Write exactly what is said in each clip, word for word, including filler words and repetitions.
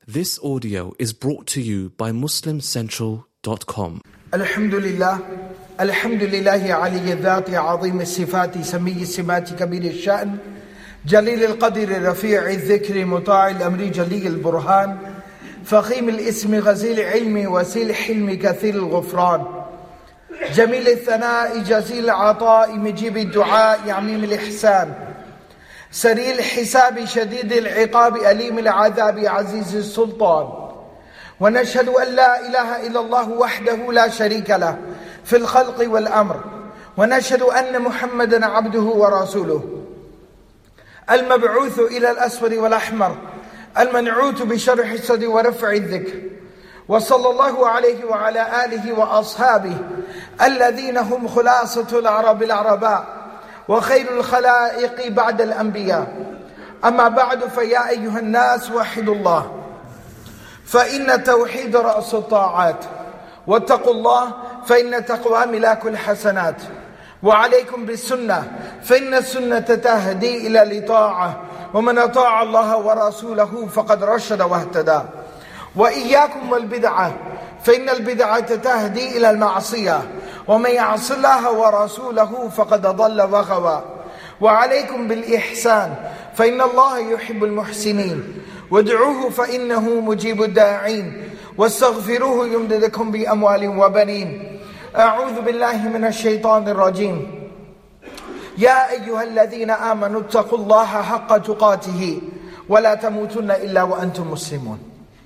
This audio is brought to you by muslim central dot com. Alhamdulillah, Alhamdulillah Ali al-Dhati, Azim al-Sifati, Sami al-Simati, Kabir al-Sha'n, Jalil al-Qadir, Rafi' al-Dhikri, Muta' al-Amri, Jali al-Burhan, Fakhim al-Ismi, Ghazil al-Ilmi, Wasil al-Hilmi, Kathir al-Ghufran, Jamil al-Thana'i, Jazil al-Ata'i, Mijib al-Du'a, Ya'mim al-Ihsan, سريع الحساب شديد العقاب أليم العذاب عزيز السلطان ونشهد أن لا إله إلا الله وحده لا شريك له في الخلق والأمر ونشهد أن محمدا عبده ورسوله المبعوث إلى الأسود والأحمر المنعوت بشرح الصدر ورفع الذكر وصلى الله عليه وعلى آله وأصحابه الذين هم خلاصة العرب العرباء وخير الخلائق بعد الأنبياء أما بعد فيا أيها الناس وحدوا الله فإن التوحيد رأس الطاعات واتقوا الله فإن التقوى ملاك الحسنات وعليكم بالسنة فإن السنة تهدي إلى الطاعة ومن أطاع الله ورسوله فقد رشد واهتدى وإياكم والبدعة فإن البدعة تهدي إلى المعصية ومن يعص الله ورسوله فقد ضل وغوى وعليكم بالإحسان فإن الله يحب المحسنين وادعوه فإنه مجيب الداعين واستغفروه يمددكم بأموال وبنين أعوذ بالله من الشيطان الرجيم يا أيها الذين آمنوا اتقوا الله حق تقاته ولا تموتن إلا وأنتم مسلمون.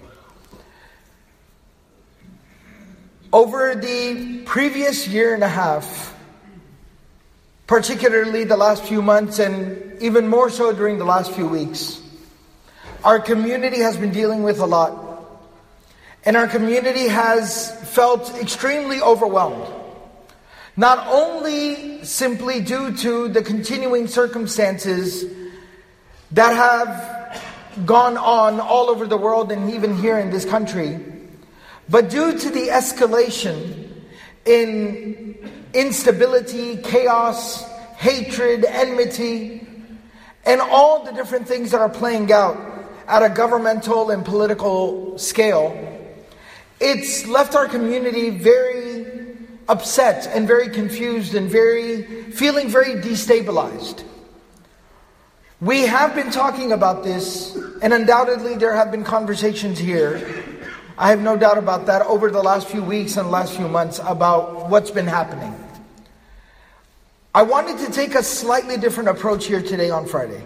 Over the previous year and a half, particularly the last few months and even more so during the last few weeks, our community has been dealing with a lot. And our community has felt extremely overwhelmed. Not only simply due to the continuing circumstances that have gone on all over the world and even here in this country, but due to the escalation in instability, chaos, hatred, enmity, and all the different things that are playing out at a governmental and political scale, it's left our community very upset and very confused and very feeling very destabilized. We have been talking about this, and undoubtedly there have been conversations here, I have no doubt about that, over the last few weeks and last few months about what's been happening. I wanted to take a slightly different approach here today on Friday,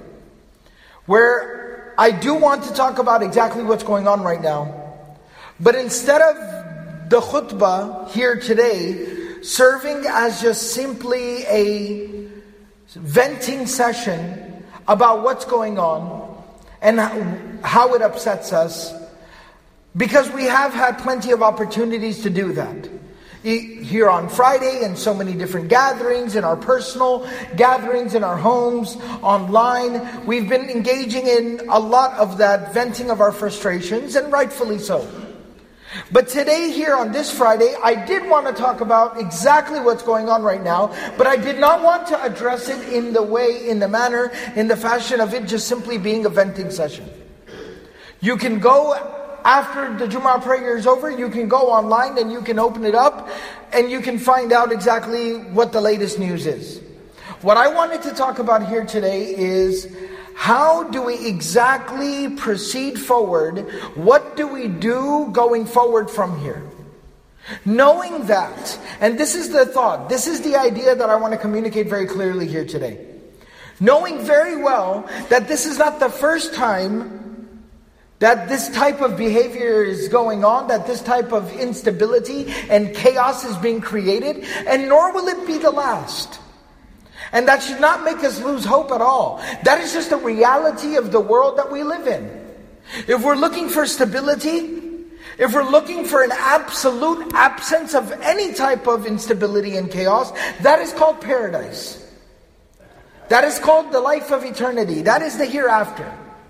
where I do want to talk about exactly what's going on right now, but instead of the khutbah here today serving as just simply a venting session about what's going on and how it upsets us, because we have had plenty of opportunities to do that. Here on Friday, and so many different gatherings, in our personal gatherings, in our homes, online. We've been engaging in a lot of that venting of our frustrations, and rightfully so. But today, here on this Friday, I did want to talk about exactly what's going on right now, but I did not want to address it in the way, in the manner, in the fashion of it just simply being a venting session. You can go after the Jummah prayer is over, you can go online and you can open it up and you can find out exactly what the latest news is. What I wanted to talk about here today is how do we exactly proceed forward? What do we do going forward from here? Knowing that, and this is the thought, this is the idea that I want to communicate very clearly here today. Knowing very well that this is not the first time that this type of behavior is going on, that this type of instability and chaos is being created, and nor will it be the last. And that should not make us lose hope at all. That is just the reality of the world that we live in. If we're looking for stability, if we're looking for an absolute absence of any type of instability and chaos, that is called paradise. That is called the life of eternity. That is the hereafter.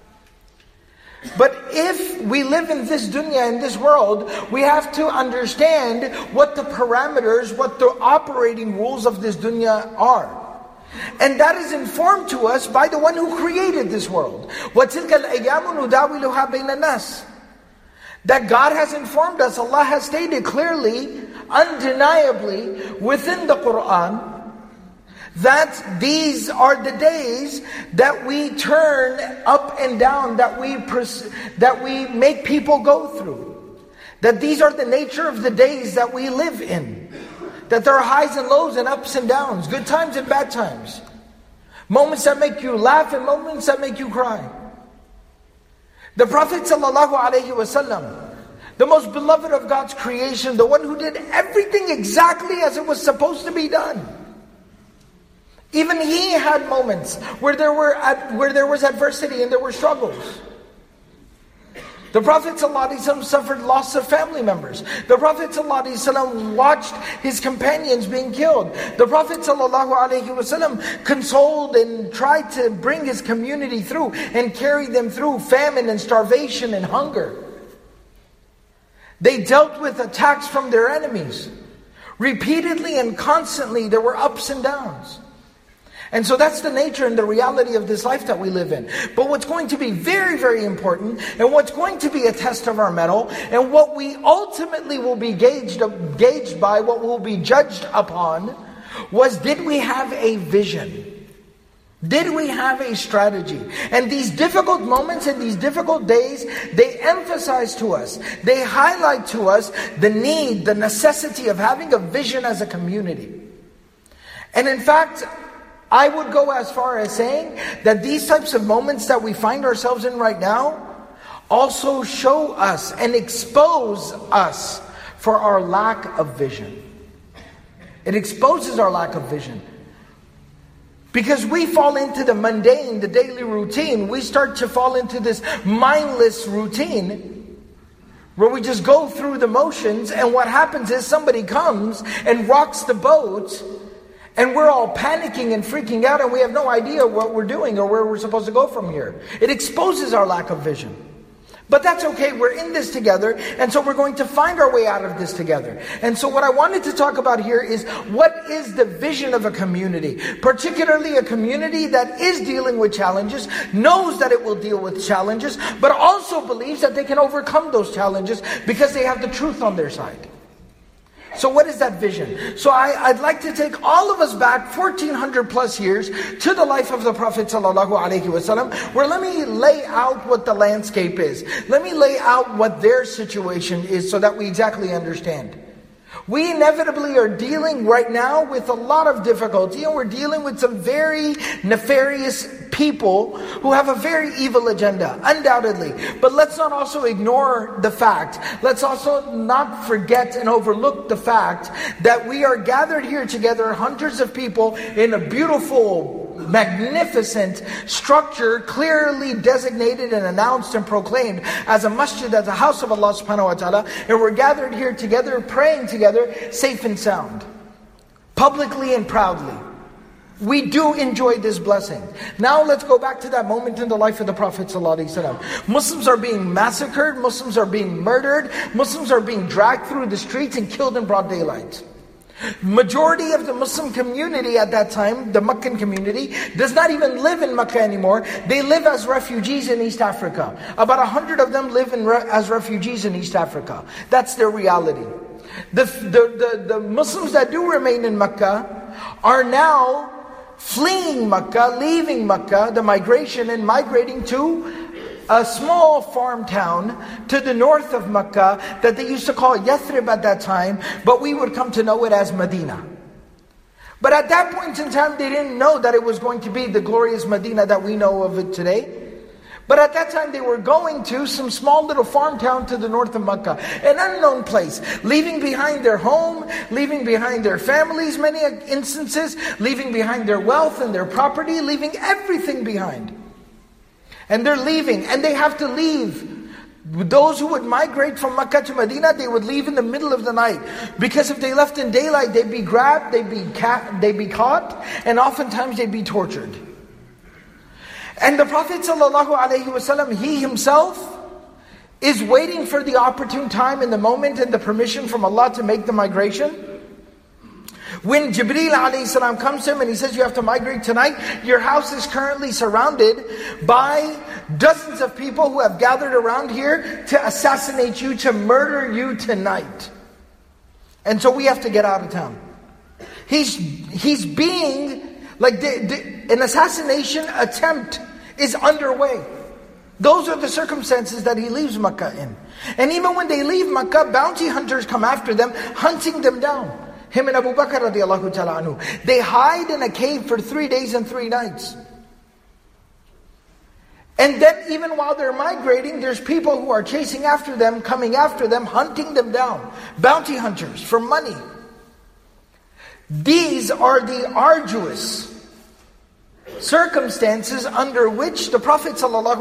But if we live in this dunya, in this world, we have to understand what the parameters, what the operating rules of this dunya are. And that is informed to us by the one who created this world. وَتِلْكَ الْأَيَّامُ نُدَاوِلُهَا بَيْنَ النَّاسِ. that God has informed us, Allah has stated clearly, undeniably, within the Qur'an, that these are the days that we turn up and down, that we pers- that we make people go through. That these are the nature of the days that we live in. That there are highs and lows and ups and downs, good times and bad times. Moments that make you laugh and moments that make you cry. The Prophet ﷺ, the most beloved of God's creation, the one who did everything exactly as it was supposed to be done. Even he had moments where there were where there was adversity and there were struggles. The Prophet ﷺ suffered loss of family members. The Prophet ﷺ watched his companions being killed. The Prophet ﷺ consoled and tried to bring his community through and carry them through famine and starvation and hunger. They dealt with attacks from their enemies. Repeatedly and constantly there were ups and downs. And so that's the nature and the reality of this life that we live in. But what's going to be very, very important, and what's going to be a test of our mettle, and what we ultimately will be gauged, gauged by, what we'll be judged upon, was did we have a vision? Did we have a strategy? And these difficult moments and these difficult days, they emphasize to us, they highlight to us the need, the necessity of having a vision as a community. And in fact, I would go as far as saying that these types of moments that we find ourselves in right now also show us and expose us for our lack of vision. It exposes our lack of vision. Because we fall into the mundane, the daily routine. We start to fall into this mindless routine where we just go through the motions, and what happens is somebody comes and rocks the boat, and we're all panicking and freaking out, and we have no idea what we're doing or where we're supposed to go from here. It exposes our lack of vision. But that's okay, we're in this together, and so we're going to find our way out of this together. And so what I wanted to talk about here is, what is the vision of a community? Particularly a community that is dealing with challenges, knows that it will deal with challenges, but also believes that they can overcome those challenges because they have the truth on their side. So what is that vision? So I, I'd like to take all of us back fourteen hundred plus years to the life of the Prophet ﷺ, where let me lay out what the landscape is. Let me lay out what their situation is so that we exactly understand. We inevitably are dealing right now with a lot of difficulty, and we're dealing with some very nefarious people who have a very evil agenda, undoubtedly. But let's not also ignore the fact, let's also not forget and overlook the fact that we are gathered here together, hundreds of people, in a beautiful, magnificent structure, clearly designated and announced and proclaimed as a masjid, as a house of Allah subhanahu wa ta'ala, and we're gathered here together, praying together, safe and sound, publicly and proudly. We do enjoy this blessing. Now let's go back to that moment in the life of the Prophet ﷺ. Muslims are being massacred, Muslims are being murdered, Muslims are being dragged through the streets and killed in broad daylight. Majority of the Muslim community at that time, the Meccan community, does not even live in Mecca anymore. They live as refugees in East Africa. About a hundred of them live in re- as refugees in East Africa. That's their reality. The, the, the, the Muslims that do remain in Mecca are now fleeing Mecca, leaving Mecca, the migration, and migrating to a small farm town to the north of Mecca that they used to call Yathrib at that time, but we would come to know it as Medina. But at that point in time, they didn't know that it was going to be the glorious Medina that we know of it today. But at that time, they were going to some small little farm town to the north of Mecca, an unknown place, leaving behind their home, leaving behind their families, many instances, leaving behind their wealth and their property, leaving everything behind. And they're leaving, and they have to leave. Those who would migrate from Mecca to Medina, they would leave in the middle of the night. Because if they left in daylight, they'd be grabbed, they'd be, ca- they'd be caught, and oftentimes they'd be tortured. And the Prophet ﷺ, he himself is waiting for the opportune time and the moment and the permission from Allah to make the migration. When Jibreel alayhi salam comes to him and he says, you have to migrate tonight, your house is currently surrounded by dozens of people who have gathered around here to assassinate you, to murder you tonight. And so we have to get out of town. He's he's being, like the, the, an assassination attempt is underway. Those are the circumstances that he leaves Makkah in. And even when they leave Makkah, bounty hunters come after them, hunting them down. Him and Abu Bakr radiallahu ta'ala anhu. They hide in a cave for three days and three nights. And then even while they're migrating, there's people who are chasing after them, coming after them, hunting them down. Bounty hunters for money. These are the arduous circumstances under which the Prophet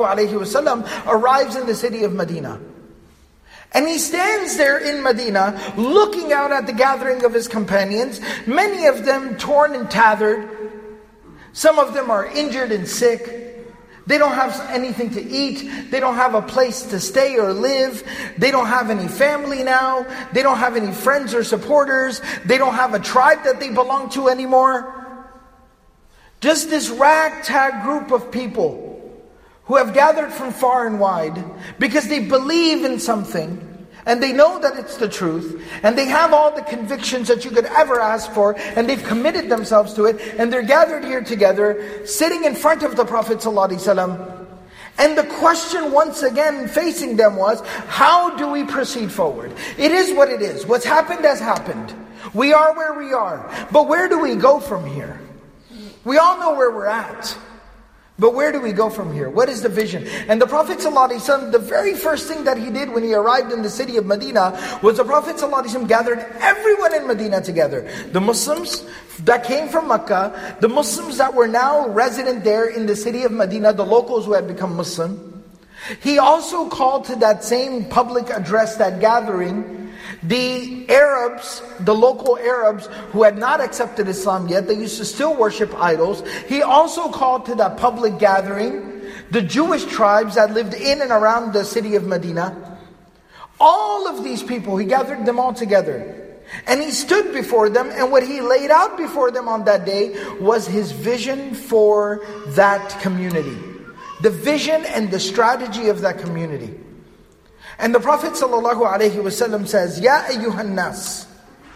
ﷺ arrives in the city of Medina. And he stands there in Medina, looking out at the gathering of his companions, many of them torn and tattered. Some of them are injured and sick. They don't have anything to eat. They don't have a place to stay or live. They don't have any family now. They don't have any friends or supporters. They don't have a tribe that they belong to anymore. Just this ragtag group of people who have gathered from far and wide because they believe in something and they know that it's the truth and they have all the convictions that you could ever ask for and they've committed themselves to it and they're gathered here together, sitting in front of the Prophet ﷺ. And the question once again facing them was, how do we proceed forward? It is what it is. What's happened has happened. We are where we are. But where do we go from here? We all know where we're at. But where do we go from here? What is the vision? And the Prophet ﷺ, the very first thing that he did when he arrived in the city of Medina was the Prophet ﷺ gathered everyone in Medina together. The Muslims that came from Makkah, the Muslims that were now resident there in the city of Medina, the locals who had become Muslim. He also called to that same public address, that gathering, the Arabs, the local Arabs who had not accepted Islam yet, they used to still worship idols. He also called to that public gathering the Jewish tribes that lived in and around the city of Medina. All of these people, he gathered them all together. And he stood before them, and what he laid out before them on that day was his vision for that community. The vision and the strategy of that community. And the Prophet ﷺ says, Ya ayyuhan nas,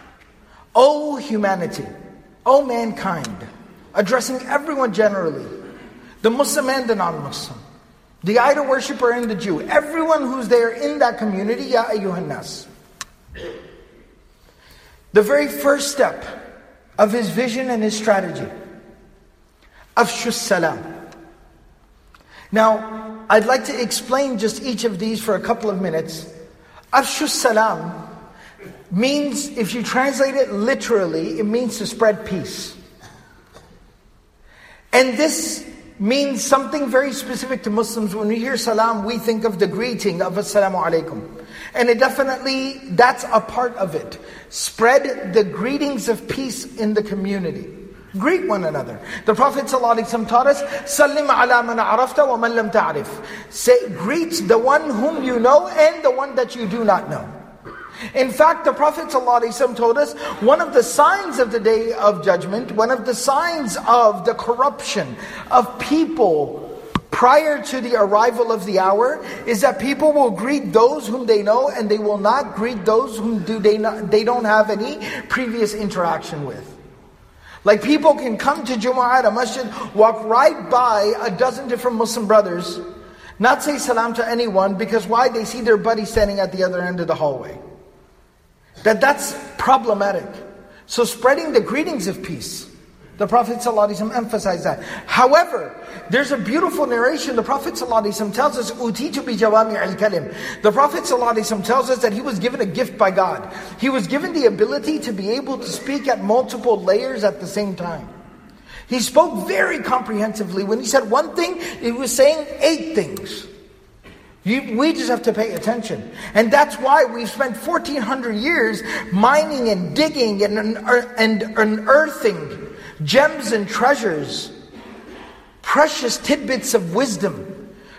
O humanity, O mankind, addressing everyone generally, the Muslim and the non-Muslim, the idol worshipper and the Jew, everyone who's there in that community, Ya ayyuhan nas. The very first step of his vision and his strategy, Afshu salam. Now, I'd like to explain just each of these for a couple of minutes. Afshu salam means, if you translate it literally, it means to spread peace. And this means something very specific to Muslims. When we hear salam, we think of the greeting of assalamu alaikum. And it definitely, that's a part of it. Spread the greetings of peace in the community. Greet one another. The Prophet ﷺ taught us, Sallim ala man arafta wa man lam ta'rif. Say, greet the one whom you know and the one that you do not know. In fact, the Prophet ﷺ told us, one of the signs of the Day of Judgment, one of the signs of the corruption of people prior to the arrival of the hour, is that people will greet those whom they know and they will not greet those whom do they, not, they don't have any previous interaction with. Like people can come to Jumu'ah at a masjid, walk right by a dozen different Muslim brothers, not say salam to anyone, because why? They see their buddy standing at the other end of the hallway. That that's problematic. So spreading the greetings of peace, the Prophet ﷺ emphasized that. However, there's a beautiful narration. The Prophet ﷺ tells us, "Utitu bi jawami al-kalim." The Prophet ﷺ tells us that he was given a gift by God. He was given the ability to be able to speak at multiple layers at the same time. He spoke very comprehensively. When he said one thing, he was saying eight things. You, we just have to pay attention. And that's why we've spent fourteen hundred years mining and digging and, and unearthing gems and treasures, precious tidbits of wisdom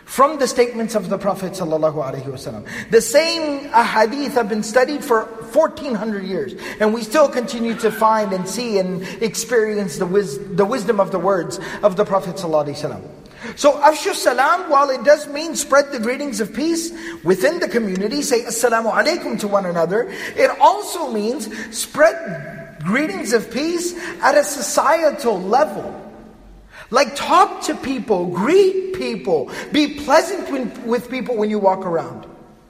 from the statements of the Prophet ﷺ. The same ahadith have been studied for fourteen hundred years, and we still continue to find and see and experience the, wis- the wisdom of the words of the Prophet ﷺ. So Afshu Salam, while it does mean spread the greetings of peace within the community, say Assalamu alaikum to one another, it also means spread greetings of peace at a societal level. Like talk to people, greet people, be pleasant when, with people when you walk around.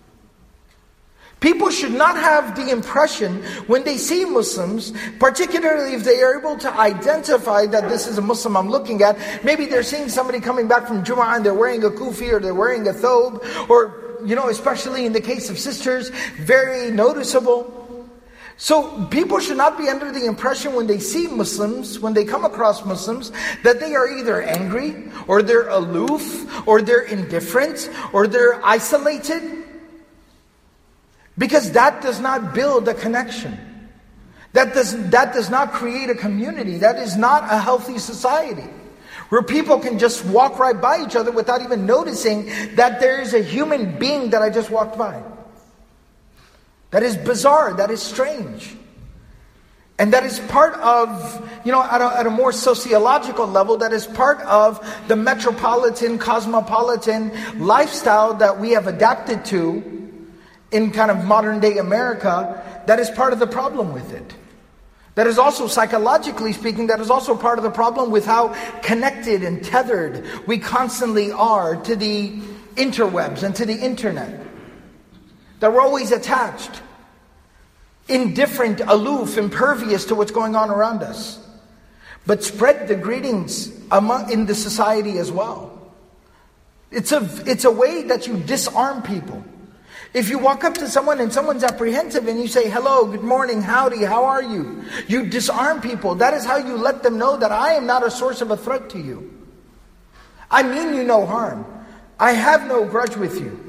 People should not have the impression when they see Muslims, particularly if they are able to identify that this is a Muslim I'm looking at. Maybe they're seeing somebody coming back from Jum'ah and they're wearing a kufi or they're wearing a thobe, or, you know, especially in the case of sisters, very noticeable. So people should not be under the impression when they see Muslims, when they come across Muslims, that they are either angry, or they're aloof, or they're indifferent, or they're isolated. Because that does not build a connection. That does, that does not create a community. That is not a healthy society. Where people can just walk right by each other without even noticing that there is a human being that I just walked by. That is bizarre, that is strange. And that is part of, you know, at a, at a more sociological level, that is part of the metropolitan, cosmopolitan lifestyle that we have adapted to in kind of modern day America. That is part of the problem with it. That is also, psychologically speaking, that is also part of the problem with how connected and tethered we constantly are to the interwebs and to the internet. That we're always attached, indifferent, aloof, impervious to what's going on around us. But spread the greetings among, in the society as well. It's a, it's a way that you disarm people. If you walk up to someone and someone's apprehensive and you say, hello, good morning, howdy, how are you? You disarm people. That is how you let them know that I am not a source of a threat to you. I mean you no harm. I have no grudge with you.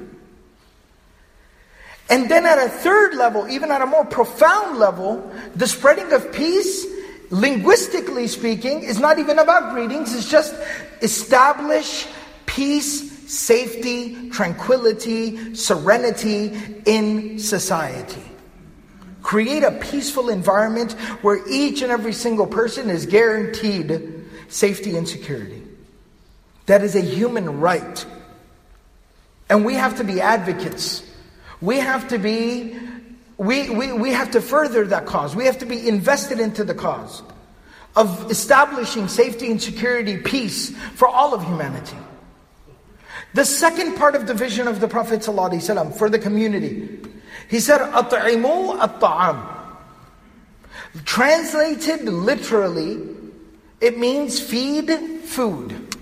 And then at a third level, even at a more profound level, the spreading of peace, linguistically speaking, is not even about greetings. It's just establish peace, safety, tranquility, serenity in society. Create a peaceful environment where each and every single person is guaranteed safety and security. That is a human right. And we have to be advocates. We have to be, we, we, we have to further that cause. We have to be invested into the cause of establishing safety and security, peace for all of humanity. The second part of the vision of the Prophet ﷺ for the community, he said, أَطْعِمُوا الطَّعَامِ. Translated literally, it means feed food.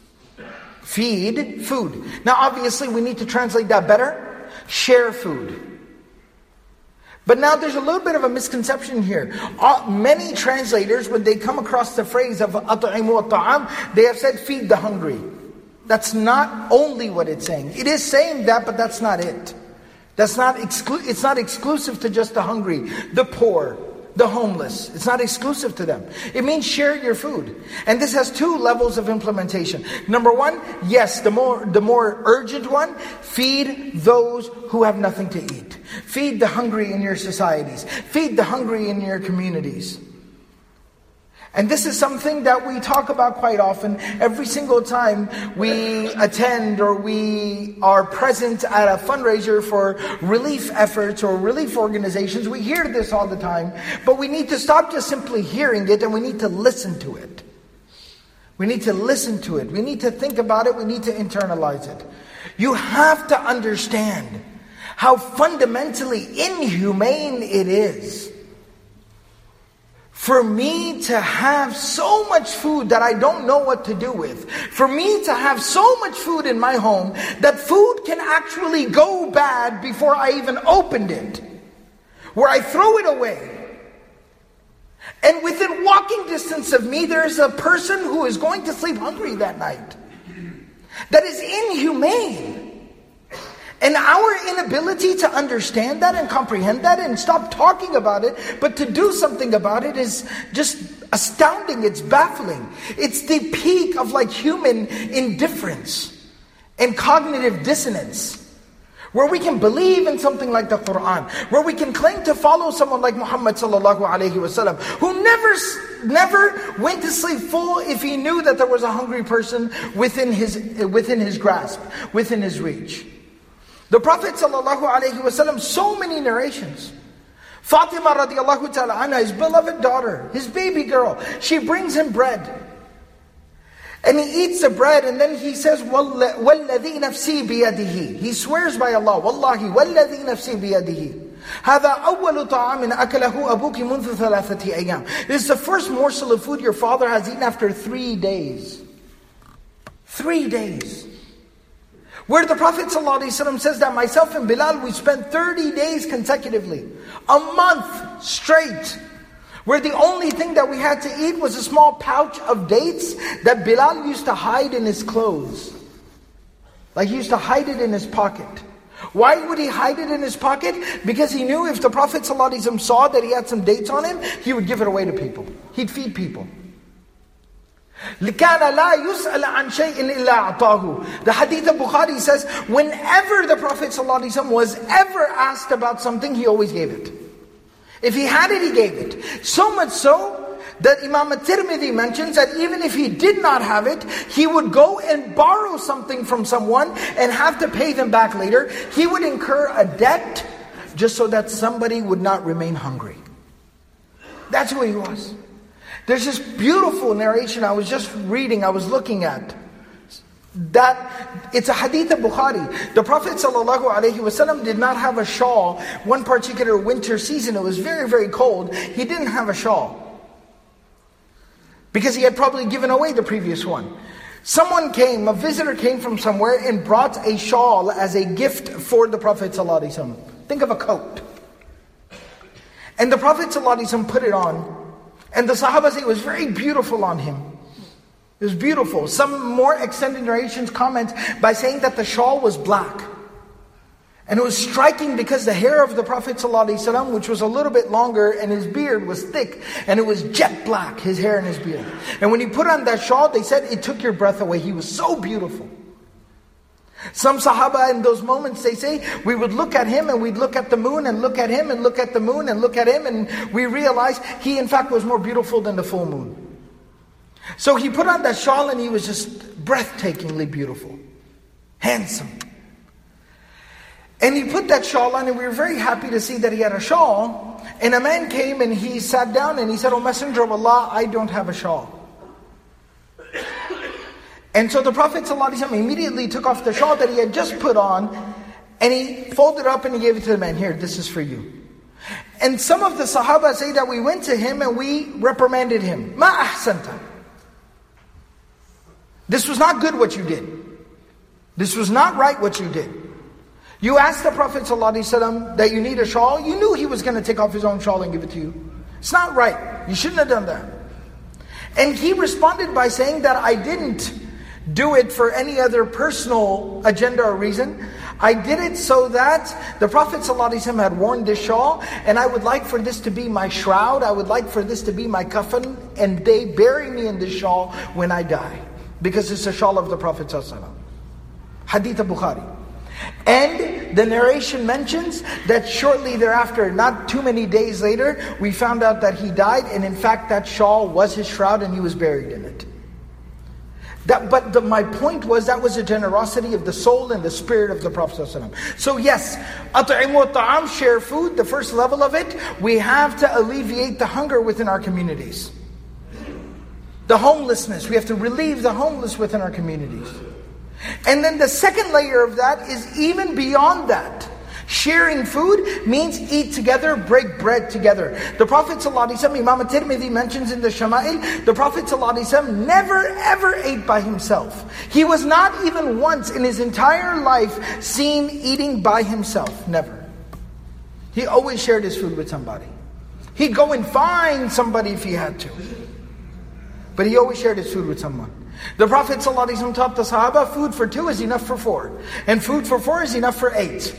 Feed food. Now obviously we need to translate that better. Share food. But now there's a little bit of a misconception here. Uh, many translators, when they come across the phrase of أَطْعِمُوا الطَّعَامِ, they have said feed the hungry. That's not only what it's saying. It is saying that, but that's not it. That's not exclu- It's not exclusive to just the hungry, the poor, the homeless. It's not exclusive to them. It means share your food. And this has two levels of implementation. Number one, yes, the more the more urgent one, feed those who have nothing to eat. Feed the hungry in your societies. Feed the hungry in your communities. And this is something that we talk about quite often. Every single time we attend or we are present at a fundraiser for relief efforts or relief organizations, we hear this all the time. But we need to stop just simply hearing it, and we need to listen to it. We need to listen to it. We need to think about it. We need to internalize it. You have to understand how fundamentally inhumane it is for me to have so much food that I don't know what to do with. For me to have so much food in my home that food can actually go bad before I even opened it. Where I throw it away. And within walking distance of me, there is a person who is going to sleep hungry that night. That is inhumane. And our inability to understand that and comprehend that and stop talking about it, but to do something about it, is just astounding. It's baffling. It's the peak of like human indifference. and cognitive dissonance, where we can believe in something like the Qur'an, where we can claim to follow someone like Muhammad sallallahu alaihi wasallam, who never, never went to sleep full if he knew that there was a hungry person within his, within his grasp, within his reach. The Prophet sallallahu alaihi wasallam, so many narrations. Fatima radiallahu ta'ala anha, his beloved daughter, his baby girl, she brings him bread. And he eats the bread, and then he says, وَالَّذِي نَفْسِي بِيَدِهِ. He swears by Allah, وَاللَّهِ وَالَّذِي نَفْسِي بِيَدِهِ. هَذَا أَوَّلُ طَعَامٍ أَكَلَهُ أَبُوكِ مُنْذُ ثَلَاثَةِ أَيَّامٍ. This is the first morsel of food your father has eaten after three days. Three days. Where the Prophet ﷺ says that myself and Bilal, we spent thirty days consecutively. A month straight. Where the only thing that we had to eat was a small pouch of dates that Bilal used to hide in his clothes. Like he used to hide it in his pocket. Why would he hide it in his pocket? Because he knew if the Prophet ﷺ saw that he had some dates on him, he would give it away to people. He'd feed people. لِكَانَ لَا يُسْأَلَ عَنْ شَيْءٍ إِلَّا أَعْطَاهُ. The hadith of Bukhari says, whenever the Prophet ﷺ was ever asked about something, he always gave it. If he had it, he gave it. So much so that Imam At-Tirmidhi mentions that even if he did not have it, he would go and borrow something from someone and have to pay them back later. He would incur a debt just so that somebody would not remain hungry. That's who he was. There's this beautiful narration I was just reading, I was looking at. That it's a hadith of Bukhari. The Prophet ﷺ did not have a shawl. One particular winter season, it was very, very cold. He didn't have a shawl. Because he had probably given away the previous one. Someone came, a visitor came from somewhere and brought a shawl as a gift for the Prophet ﷺ. Think of a coat. And the Prophet ﷺ put it on. And the Sahaba say it was very beautiful on him. It was beautiful. Some more extended narrations comment by saying that the shawl was black. And it was striking because the hair of the Prophet ﷺ, which was a little bit longer, and his beard was thick, and it was jet black, his hair and his beard. And when he put on that shawl, they said it took your breath away. He was so beautiful. Some Sahaba in those moments, they say, we would look at him and we'd look at the moon and look at him and look at the moon and look at him, and we realized he in fact was more beautiful than the full moon. So he put on that shawl and he was just breathtakingly beautiful, handsome. And he put that shawl on and we were very happy to see that he had a shawl. And a man came and he sat down and he said, "O Messenger of Allah, I don't have a shawl." And so the Prophet ﷺ immediately took off the shawl that he had just put on and he folded it up and he gave it to the man. "Here, this is for you." And some of the Sahaba say that we went to him and we reprimanded him. "Ma ahsanta." This was not good what you did. This was not right what you did. You asked the Prophet ﷺ that you need a shawl. You knew he was going to take off his own shawl and give it to you. It's not right. You shouldn't have done that. And he responded by saying that I didn't do it for any other personal agenda or reason. I did it so that the Prophet ﷺ had worn this shawl, and I would like for this to be my shroud. I would like for this to be my kafan, and they bury me in this shawl when I die. Because it's a shawl of the Prophet ﷺ. Hadith al-Bukhari. And the narration mentions that shortly thereafter, not too many days later, we found out that he died, and in fact that shawl was his shroud and he was buried in it. That, but the, my point was that was a generosity of the soul and the spirit of the Prophet ﷺ. So yes, أَطْعِمُوا الطَّعَامِ, share food, the first level of it, we have to alleviate the hunger within our communities. The homelessness, we have to relieve the homeless within our communities. And then the second layer of that is even beyond that. Sharing food means eat together, break bread together. The Prophet ﷺ, Imam At-Tirmidhi mentions in the Shama'il, the Prophet ﷺ never ever ate by himself. He was not even once in his entire life seen eating by himself. Never. He always shared his food with somebody. He'd go and find somebody if he had to. But he always shared his food with someone. The Prophet ﷺ taught the Sahaba, food for two is enough for four. And food for four is enough for eight.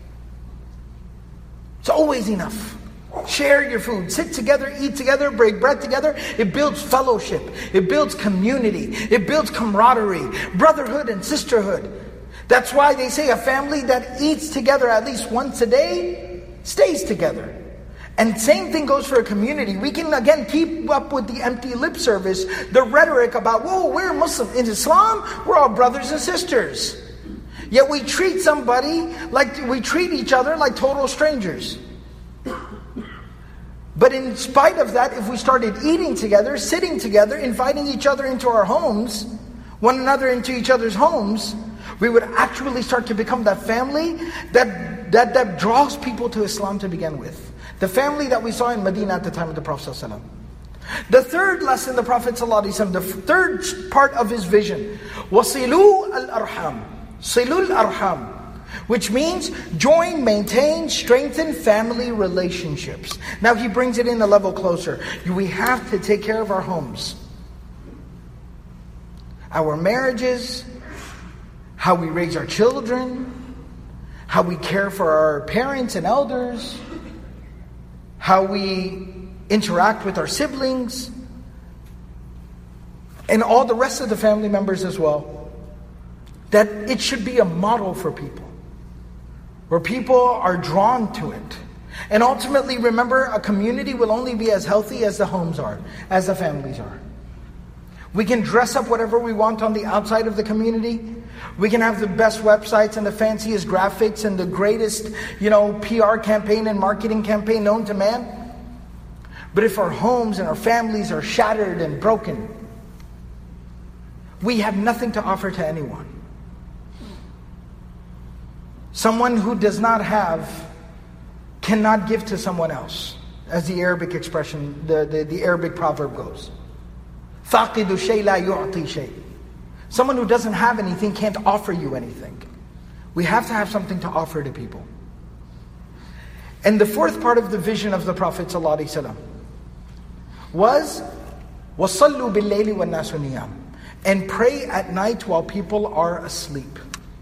It's always enough. Share your food. Sit together, eat together, break bread together. It builds fellowship. It builds community. It builds camaraderie, brotherhood and sisterhood. That's why they say a family that eats together at least once a day stays together. And same thing goes for a community. We can again keep up with the empty lip service, the rhetoric about, whoa, we're Muslim. In Islam, we're all brothers and sisters. Yet we treat somebody like, we treat each other like total strangers. But in spite of that, if we started eating together, sitting together, inviting each other into our homes, one another into each other's homes, we would actually start to become that family that, that, that draws people to Islam to begin with. The family that we saw in Medina at the time of the Prophet ﷺ. The third lesson the Prophet ﷺ, the third part of his vision, وَصِلُوا الْأَرْحَامِ Silul Arham, which means join, maintain, strengthen family relationships. Now he brings it in a level closer. We have to take care of our homes, our marriages, how we raise our children, how we care for our parents and elders, how we interact with our siblings, and all the rest of the family members as well. That it should be a model for people, where people are drawn to it. And ultimately, remember, a community will only be as healthy as the homes are, as the families are. We can dress up whatever we want on the outside of the community. We can have the best websites and the fanciest graphics and the greatest, you know, P R campaign and marketing campaign known to man. But if our homes and our families are shattered and broken, we have nothing to offer to anyone. Someone who does not have cannot give to someone else, as the Arabic expression, the, the, the Arabic proverb goes. فَاقِدُ الشَّيْء لَا يُعْطِي شَيْء. Someone who doesn't have anything can't offer you anything. We have to have something to offer to people. And the fourth part of the vision of the Prophet ﷺ was وَصَلُّوا بِاللَّيْلِ وَالنَّاسُ نِيَامٌ, and pray at night while people are asleep.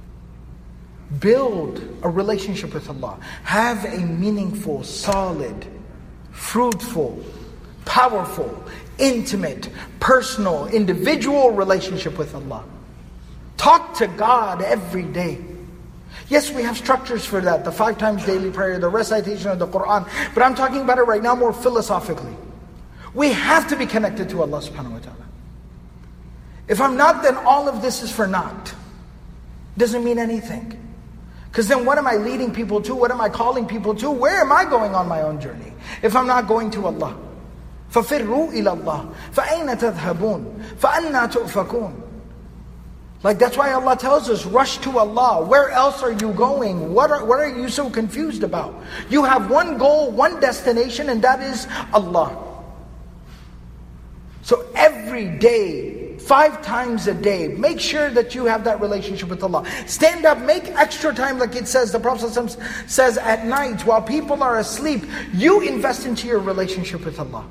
Build a relationship with Allah. Have a meaningful, solid, fruitful, powerful, intimate, personal, individual relationship with Allah. Talk to God every day. Yes, we have structures for that. The five times daily prayer, the recitation of the Quran. But I'm talking about it right now more philosophically. We have to be connected to Allah subhanahu wa ta'ala. If I'm not, then all of this is for naught. Doesn't mean anything. Because then what am I leading people to? What am I calling people to? Where am I going on my own journey if I'm not going to Allah? فَفِرُّوا إِلَى اللَّهِ فَأَيْنَ تَذْهَبُونَ فَأَنَّا تُؤْفَكُونَ. Like that's why Allah tells us, rush to Allah. Where else are you going? What are, what are you so confused about? You have one goal, one destination, and that is Allah. So every day, five times a day, make sure that you have that relationship with Allah. Stand up, make extra time, like it says, the Prophet says at night while people are asleep, you invest into your relationship with Allah.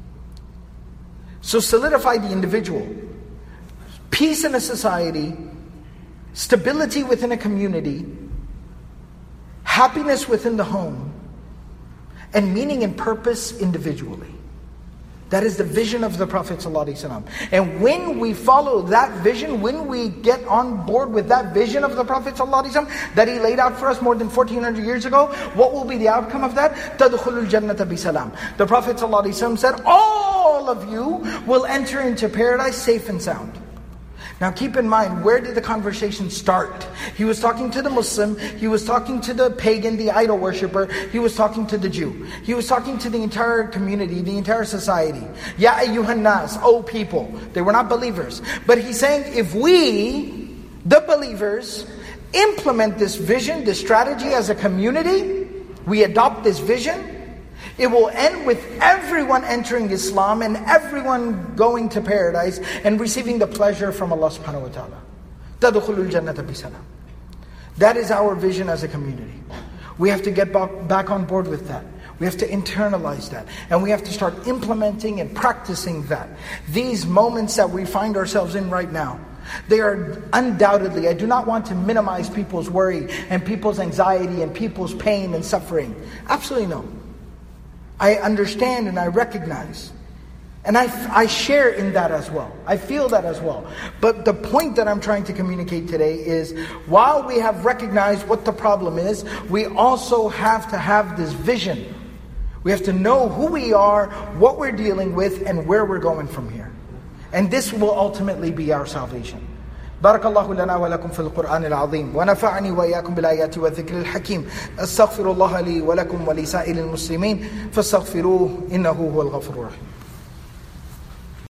So solidify the individual. Peace in a society, stability within a community, happiness within the home, and meaning and purpose individually. That is the vision of the Prophet ﷺ. And when we follow that vision, when we get on board with that vision of the Prophet ﷺ that he laid out for us more than fourteen hundred years ago, what will be the outcome of that? تَدْخُلُ الْجَنَّةَ بِسَلَامٍ. The Prophet ﷺ said, all of you will enter into paradise safe and sound. Now keep in mind, where did the conversation start? He was talking to the Muslim, he was talking to the pagan, the idol worshipper, he was talking to the Jew. He was talking to the entire community, the entire society. Ya ayyuhan nas, O people. They were not believers. But he's saying, if we, the believers, implement this vision, this strategy as a community, we adopt this vision, it will end with everyone entering Islam and everyone going to paradise and receiving the pleasure from Allah subhanahu wa ta'ala. تَدْخُلُ الْجَنَّةَ بِسَلَامٍ. That is our vision as a community. We have to get back on board with that. We have to internalize that. And we have to start implementing and practicing that. These moments that we find ourselves in right now, they are undoubtedly, I do not want to minimize people's worry and people's anxiety and people's pain and suffering. Absolutely no. I understand and I recognize And I, I share in that as well. I feel that as well. But the point that I'm trying to communicate today is, while we have recognized what the problem is, we also have to have this vision. We have to know who we are, what we're dealing with, and where we're going from here. And this will ultimately be our salvation. بارك الله لنا ولكم في القرآن العظيم ونفعني وإياكم بالآيات والذكر الحكيم أستغفر الله لي ولكم ولسائر المسلمين فاستغفروه إنه هو الغفور الرحيم.